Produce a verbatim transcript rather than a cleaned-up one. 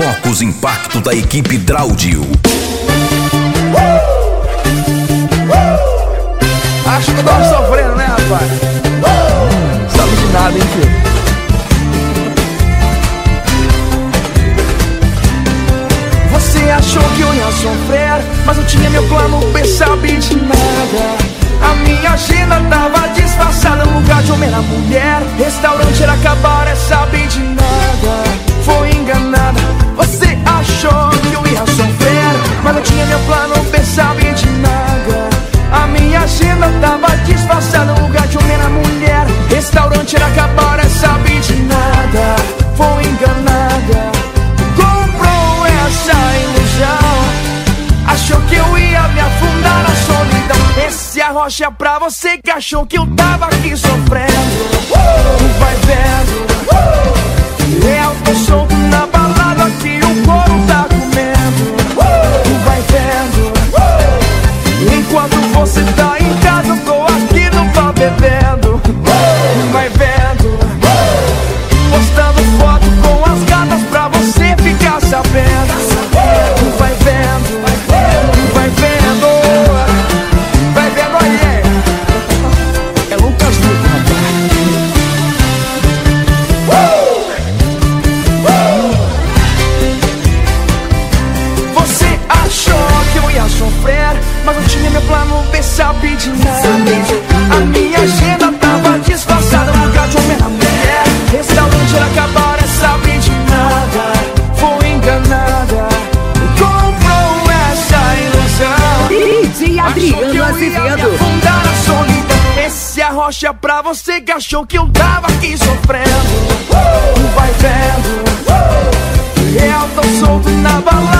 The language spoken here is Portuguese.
Focus Impacto da equipe Draudio. Acho que eu tava sofrendo, né, rapaz? Sabe de nada, hein, filho? Você achou que eu ia sofrer, mas eu tinha meu plano B, sabe de nada. A minha agenda tava disfarçada, no lugar de homem era mulher. Restaurante era cabaré, sabe de nada. Foi enganada. Você achou que eu ia sofrer, mas eu tinha meu plano B, sabe de nada. A minha agenda tava disfarçada, no lugar de homem era mulher. Restaurante era cabaré, sabe de nada. Foi enganada. Comprou essa ilusão, achou que eu ia me afundar na solidão. Esse arrocha é pra você que achou que eu tava aqui sofrendo. uh! Vai vendo, uh! Eu tô solto na balada que o couro tá comendo. uh! Vai vendo, uh! Enquanto você tá em casa, eu tô aqui no bar bebendo. uh! Vai vendo, uh! Postando foto com as gatas pra você ficar sabendo. uh! Vai vendo, vai vendo, vai vendo aí. É Lucas Duque, rapaz. Você achou que eu ia sofrer, mas eu tinha meu plano B, sabe de nada. A minha agenda tava disfarçada, no lugar de homem era mulher. Restaurante era cabaré, sabe de nada. Foi enganada. Comprou essa ilusão. D J Adriano Azevedo. Afundar na solidão. Esse arrocha pra você que achou que eu tava aqui sofrendo. uh! Vai vendo, uh! Eu tô solto na balada